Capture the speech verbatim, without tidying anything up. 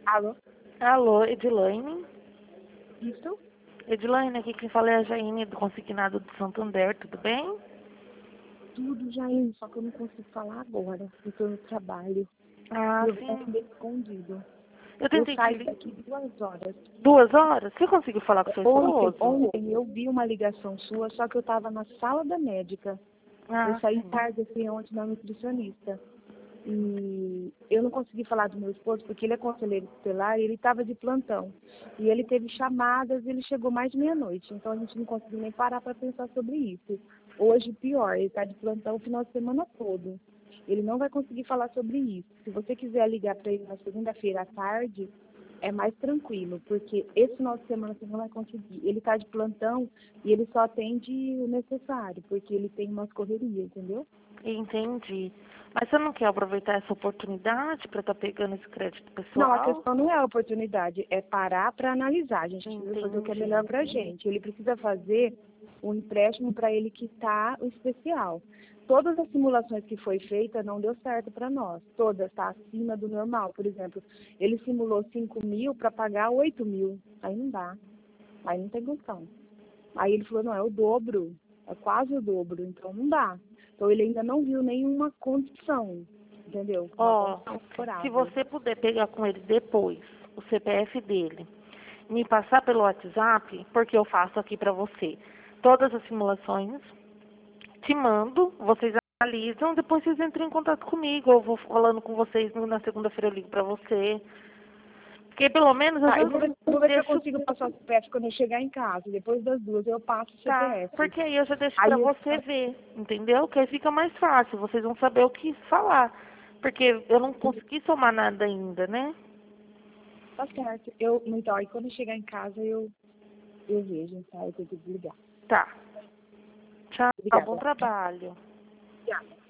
Alô? Alô, Edilaine? Isso? Edilaine, aqui quem fala é a Jaine do Consignado do Santander, tudo bem? Tudo, Jair, só que eu não consigo falar agora. Eu tô no trabalho. Ah, Eu vou sim. atender escondido. Eu Eu tentei te saio ligar. daqui duas horas. Duas horas? Você conseguiu falar com seu Ontem, esposo? ontem eu vi uma ligação sua, só que eu tava na sala da médica. Eu Ah, saí sim. tarde, assim, ontem na nutricionista. E eu não consegui falar do meu esposo porque ele é conselheiro tutelar e ele estava de plantão. E ele teve chamadas e ele chegou mais de meia-noite. Então a gente não conseguiu nem parar para pensar sobre isso. Hoje, pior, ele está de plantão o final de semana todo. Ele não vai conseguir falar sobre isso. Se você quiser ligar para ele na segunda-feira à tarde, é mais tranquilo, porque esse final de semana você não vai conseguir. Ele está de plantão e ele só atende o necessário, porque ele tem umas correrias, entendeu? Entendi. Mas você não quer aproveitar essa oportunidade para estar pegando esse crédito Não, a pessoal? questão não é a oportunidade, é parar para analisar. A gente precisa fazer o que é Entendi. melhor para a gente. Ele precisa fazer um empréstimo para ele quitar o especial. Todas as simulações que foi feita não deu certo para nós. Todas, está acima do normal. Por exemplo, ele simulou cinco mil para pagar oito mil. Aí não dá. Aí não tem condição. Aí ele falou, não, é o dobro. É quase o dobro, então não dá. Então ele ainda não viu nenhuma condição, entendeu? Uma Ó, condição se favorável. você puder pegar com ele depois o C P F dele, me passar pelo WhatsApp, porque eu faço aqui para você todas as simulações, te mando, vocês analisam, depois vocês entram em contato comigo, eu vou falando com vocês, na segunda-feira eu ligo para você. Porque pelo menos às Tá, eu vezes vou ver, vou ver se eu deixo. consigo passar o C P F quando eu chegar em casa. Depois das duas eu passo o Tá, C P F. porque aí eu já deixo pra Aí, eu- você ver, entendeu? Que aí fica mais fácil, vocês vão saber o que falar. Porque eu não consegui somar nada ainda, né? tá certo. Eu, então, aí quando eu chegar em casa eu, eu vejo, tá? Eu tenho que desligar. Tá. Tchau, bom Obrigada. trabalho. Obrigada.